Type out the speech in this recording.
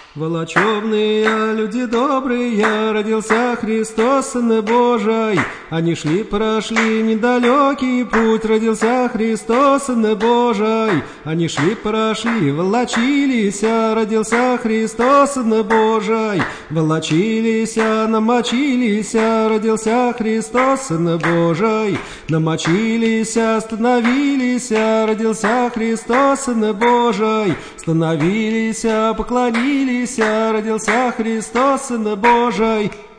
Волочевные люди добрые, родился Христос, Сын Божий. Они шли-прошли недалекий путь, родился Христос, Сын Божий. Они шли-прошли, волочились, родился Христос, Сын Божий. Волочились, намочились, родился Христос, Сын Божий. Намочились, остановились, родился Христос, Сын Божий. Становились, поклонились, родился Христос, Сын Божий.